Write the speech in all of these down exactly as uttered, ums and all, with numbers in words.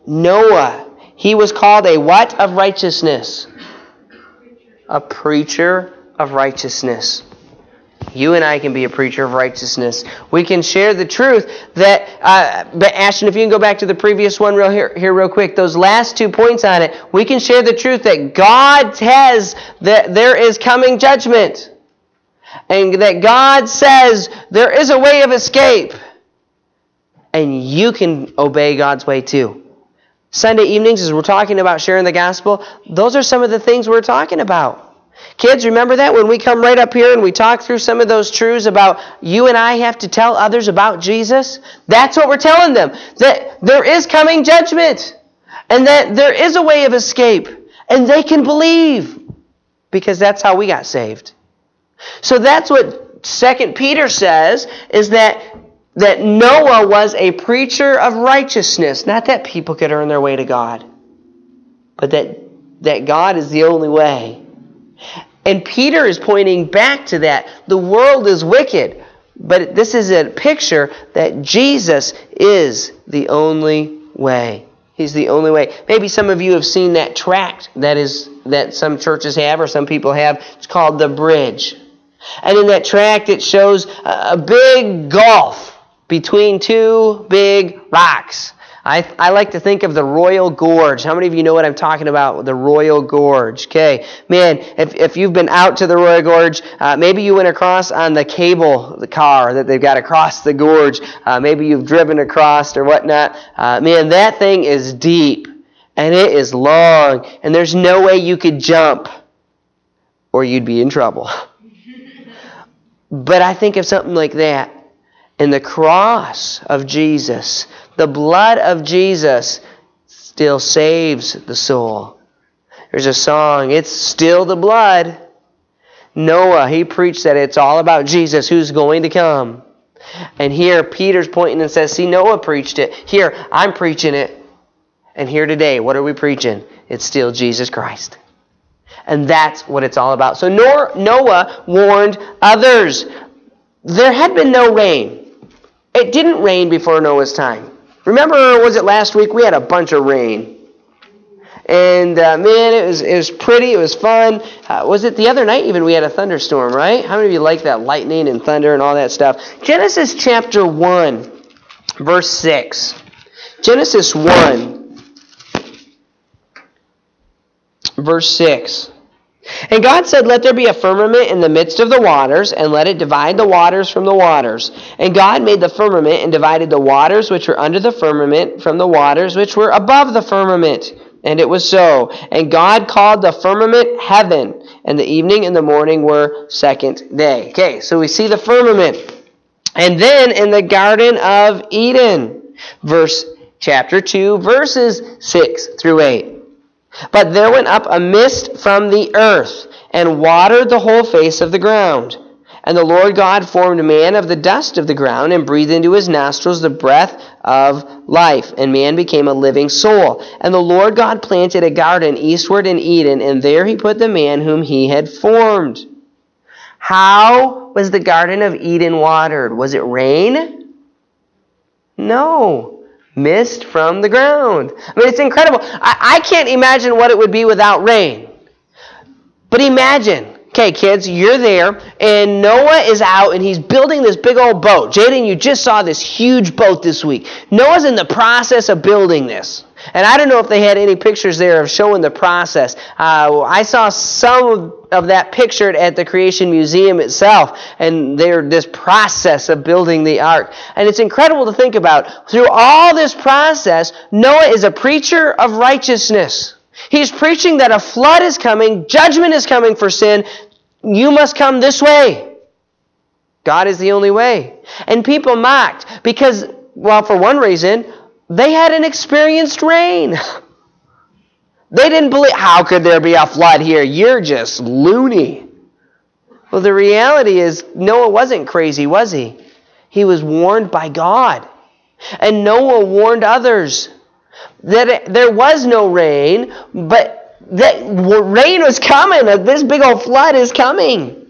Noah, he was called a what of righteousness? A preacher of righteousness. You and I can be a preacher of righteousness. We can share the truth that, uh, but Ashton, if you can go back to the previous one real here, here real quick, those last two points on it, we can share the truth that God has, that there is coming judgment. And that God says there is a way of escape. And you can obey God's way too. Sunday evenings, as we're talking about sharing the gospel, those are some of the things we're talking about. Kids, remember that when we come right up here and we talk through some of those truths about you and I have to tell others about Jesus? That's what we're telling them. That there is coming judgment. And that there is a way of escape. And they can believe. Because that's how we got saved. So that's what Second Peter says, is that, that Noah was a preacher of righteousness. Not that people could earn their way to God. But that, that God is the only way. And Peter is pointing back to that. The world is wicked. But this is a picture that Jesus is the only way. He's the only way. Maybe some of you have seen that tract that is that some churches have or some people have. It's called The Bridge. And in that tract it shows a big gulf between two big rocks. I, I like to think of the Royal Gorge. How many of you know what I'm talking about? The Royal Gorge. Okay, man, if, if you've been out to the Royal Gorge, uh, maybe you went across on the cable the car that they've got across the gorge. Uh, maybe you've driven across or whatnot. Uh, man, that thing is deep and it is long and there's no way you could jump or you'd be in trouble. But I think of something like that. And the cross of Jesus, the blood of Jesus still saves the soul. There's a song, it's still the blood. Noah, he preached that it's all about Jesus who's going to come. And here Peter's pointing and says, see, Noah preached it. Here, I'm preaching it. And here today, what are we preaching? It's still Jesus Christ. And that's what it's all about. So Noah warned others. There had been no rain. It didn't rain before Noah's time. Remember, was it last week? We had a bunch of rain. And, uh, man, it was it was pretty. It was fun. Uh, was it the other night even we had a thunderstorm, right? How many of you like that lightning and thunder and all that stuff? Genesis chapter one, verse six. Genesis one, verse six. And God said, let there be a firmament in the midst of the waters, and let it divide the waters from the waters. And God made the firmament, and divided the waters which were under the firmament from the waters which were above the firmament. And it was so. And God called the firmament heaven, and the evening and the morning were second day. Okay, so we see the firmament. And then in the Garden of Eden, verse chapter two, verses six through eight. But there went up a mist from the earth, and watered the whole face of the ground. And the Lord God formed man of the dust of the ground, and breathed into his nostrils the breath of life. And man became a living soul. And the Lord God planted a garden eastward in Eden, and there he put the man whom he had formed. How was the Garden of Eden watered? Was it rain? No. Mist from the ground. I mean, it's incredible. I, I can't imagine what it would be without rain. But imagine, okay, kids, you're there, and Noah is out, and he's building this big old boat. Jaden, you just saw this huge boat this week. Noah's in the process of building this. And I don't know if they had any pictures there of showing the process. Uh, I saw some of that pictured at the Creation Museum itself, and they're this process of building the ark. And it's incredible to think about. Through all this process, Noah is a preacher of righteousness. He's preaching that a flood is coming, judgment is coming for sin. You must come this way. God is the only way. And people mocked because, well, for one reason, they hadn't experienced rain. They didn't believe, how could there be a flood here? You're just loony. Well, the reality is Noah wasn't crazy, was he? He was warned by God. And Noah warned others that it, there was no rain, but that rain was coming. This big old flood is coming.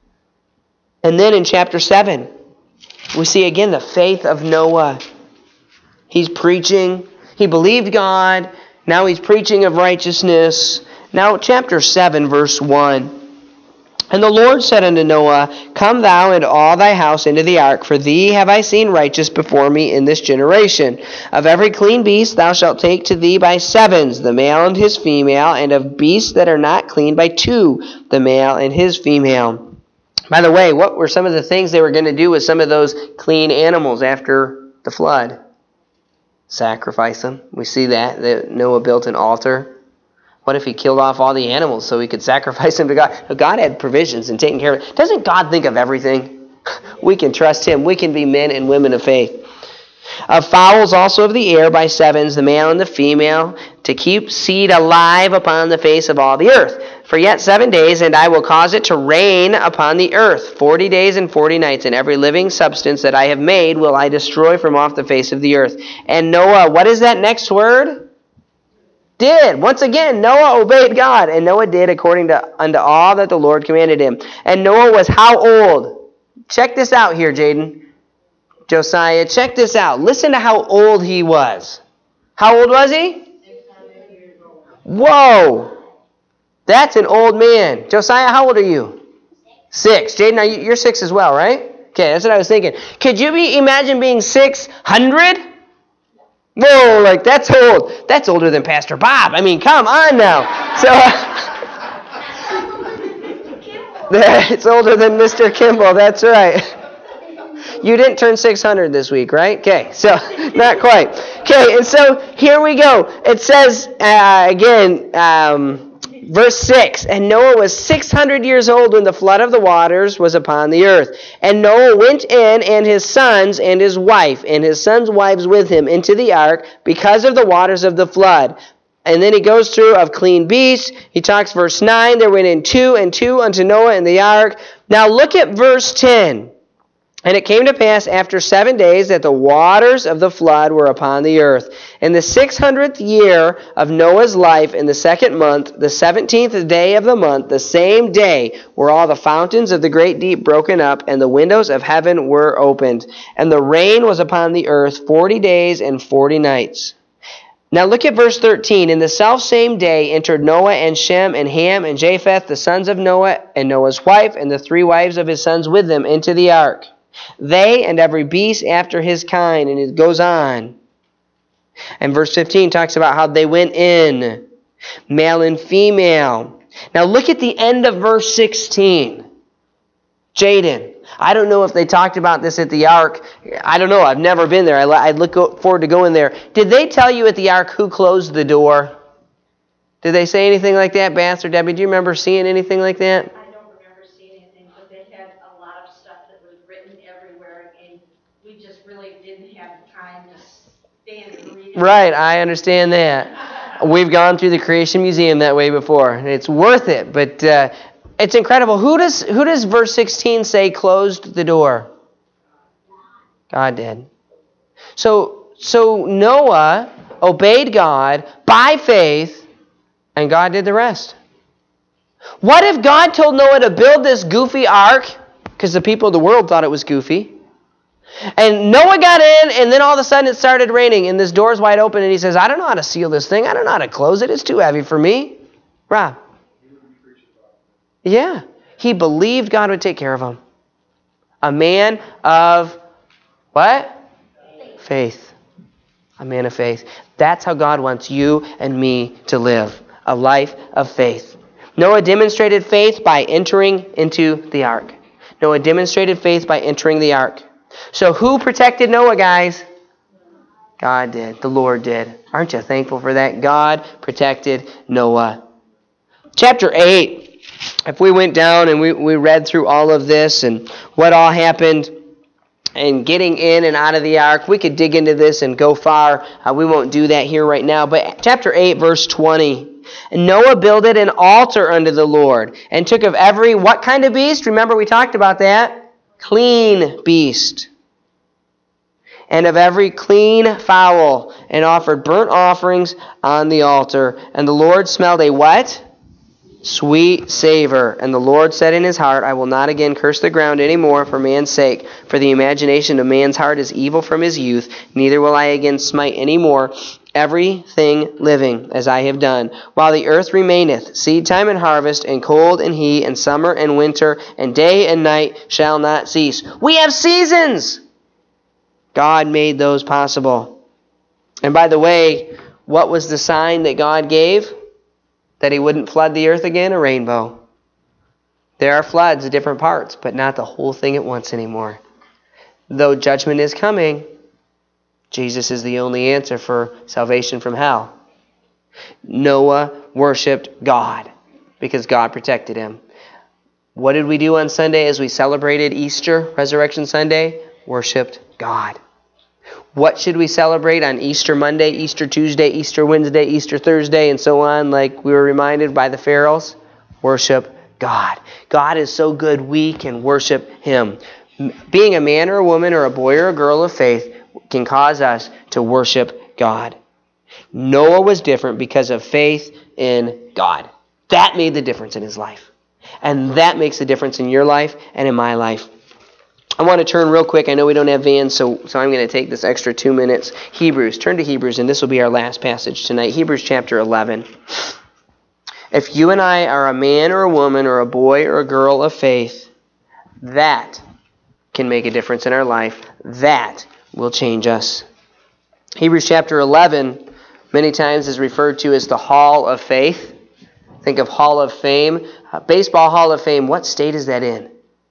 And then in chapter seven, we see again the faith of Noah. He's preaching. He believed God. Now he's preaching of righteousness. Now chapter seven, verse one. And the Lord said unto Noah, Come thou and all thy house into the ark, for thee have I seen righteous before me in this generation. Of every clean beast thou shalt take to thee by sevens, the male and his female, and of beasts that are not clean by two, the male and his female. By the way, what were some of the things they were going to do with some of those clean animals after the flood? Sacrifice them. We see that, that Noah built an altar. What if he killed off all the animals so he could sacrifice them to God? God had provisions and taken care of it. Doesn't God think of everything? We can trust him. We can be men and women of faith. Of fowls also of the air by sevens, the male and the female, to keep seed alive upon the face of all the earth. For yet seven days, and I will cause it to rain upon the earth, forty days and forty nights, and every living substance that I have made will I destroy from off the face of the earth. And Noah, what is that next word? Did. Once again, Noah obeyed God, and Noah did according to unto all that the Lord commanded him. And Noah was how old? Check this out here, Jaden. Josiah, check this out. Listen to how old he was. How old was he? Whoa. That's an old man. Josiah, how old are you? Six. Jaden, now you're six as well, right? Okay, that's what I was thinking. Could you be imagine being six hundred? Whoa, like that's old. That's older than Pastor Bob. I mean, come on now. So it's older than Mister Kimball. That's right. You didn't turn six hundred this week, right? Okay, so not quite. Okay, and so here we go. It says uh, again, um, verse six, and Noah was six hundred years old when the flood of the waters was upon the earth. And Noah went in, and his sons, and his wife, and his sons' wives with him into the ark, because of the waters of the flood. And then he goes through of clean beasts. He talks verse nine, there went in two and two unto Noah in the ark. Now look at verse ten. And it came to pass after seven days that the waters of the flood were upon the earth. In the six hundredth year of Noah's life, in the second month, the seventeenth day of the month, the same day were all the fountains of the great deep broken up, and the windows of heaven were opened. And the rain was upon the earth forty days and forty nights. Now look at verse thirteen. In the selfsame day entered Noah and Shem and Ham and Japheth, the sons of Noah, and Noah's wife, and the three wives of his sons with them into the ark. They and every beast after his kind, and it goes on. And verse fifteen talks about how they went in, male and female. Now look at the end of verse sixteen. Jaden, I don't know if they talked about this at the ark. I don't know. I've never been there. I look forward to going there. Did they tell you at the ark who closed the door? Did they say anything like that, Bass or Debbie? Do you remember seeing anything like that? Right, I understand that. We've gone through the Creation Museum that way before. It's worth it, but uh, it's incredible. Who does who does verse sixteen say closed the door? God did. So so Noah obeyed God by faith, and God did the rest. What if God told Noah to build this goofy ark? Because the people of the world thought it was goofy. And Noah got in, and then all of a sudden it started raining, and this door's wide open, and he says, I don't know how to seal this thing. I don't know how to close it. It's too heavy for me. Rob. Yeah. He believed God would take care of him. A man of what? Faith. Faith. A man of faith. That's how God wants you and me to live. A life of faith. Noah demonstrated faith by entering into the ark. Noah demonstrated faith by entering the ark. So who protected Noah, guys? God did. The Lord did. Aren't you thankful for that? God protected Noah. Chapter eight. If we went down and we, we read through all of this and what all happened and getting in and out of the ark, we could dig into this and go far. Uh, we won't do that here right now. But chapter eight, verse twenty. And Noah builded an altar unto the Lord and took of every, what kind of beast? Remember we talked about that. Clean beast, and of every clean fowl, and offered burnt offerings on the altar. And the Lord smelled a what? Sweet savor. And the Lord said in his heart, I will not again curse the ground any more for man's sake, for the imagination of man's heart is evil from his youth, neither will I again smite any more everything living, as I have done, while the earth remaineth, seed time and harvest, and cold and heat, and summer and winter, and day and night shall not cease. We have seasons! God made those possible. And by the way, what was the sign that God gave that he wouldn't flood the earth again? A rainbow. There are floods at different parts, but not the whole thing at once anymore. Though judgment is coming, Jesus is the only answer for salvation from hell. Noah worshipped God because God protected him. What did we do on Sunday as we celebrated Easter, Resurrection Sunday? Worshipped God. What should we celebrate on Easter Monday, Easter Tuesday, Easter Wednesday, Easter Thursday, and so on, like we were reminded by the Pharaohs? Worship God. God is so good we can worship him. Being a man or a woman or a boy or a girl of faith can cause us to worship God. Noah was different because of faith in God. That made the difference in his life. And that makes a difference in your life and in my life. I want to turn real quick. I know we don't have vans, so, so I'm going to take this extra two minutes. Hebrews. Turn to Hebrews, and this will be our last passage tonight. Hebrews chapter eleven. If you and I are a man or a woman or a boy or a girl of faith, that can make a difference in our life. That will change us. Hebrews chapter eleven many times is referred to as the Hall of Faith. Think of Hall of Fame. Uh, Baseball Hall of Fame, what state is that in?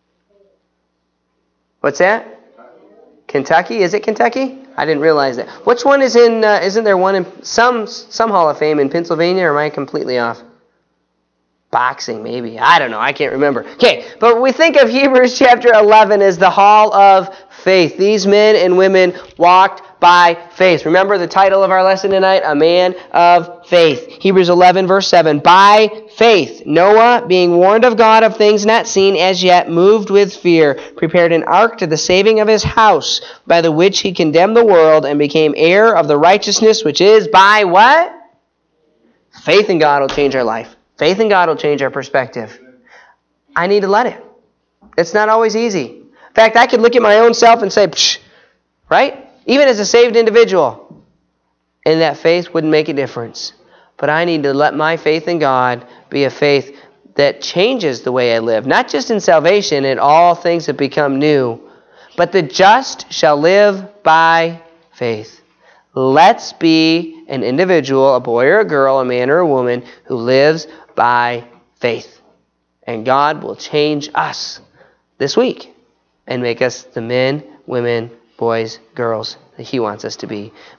What's that? Kentucky? Is it Kentucky? I didn't realize that. Which one is in, uh, isn't there one in some some Hall of Fame in Pennsylvania, or am I completely off? Boxing, maybe. I don't know. I can't remember. Okay, but we think of Hebrews chapter eleven as the Hall of Faith. These men and women walked by faith. Remember the title of our lesson tonight? A man of faith. Hebrews eleven, verse seven. By faith, Noah, being warned of God of things not seen as yet, moved with fear, prepared an ark to the saving of his house, by the which he condemned the world and became heir of the righteousness which is by what? Faith in God will change our life. Faith in God will change our perspective. I need to let it. It's not always easy. In fact, I could look at my own self and say, psh, right? Even as a saved individual, and that faith wouldn't make a difference. But I need to let my faith in God be a faith that changes the way I live. Not just in salvation and all things that become new, but the just shall live by faith. Let's be an individual, a boy or a girl, a man or a woman, who lives by faith. And God will change us this week and make us the men, women, boys, girls that he wants us to be.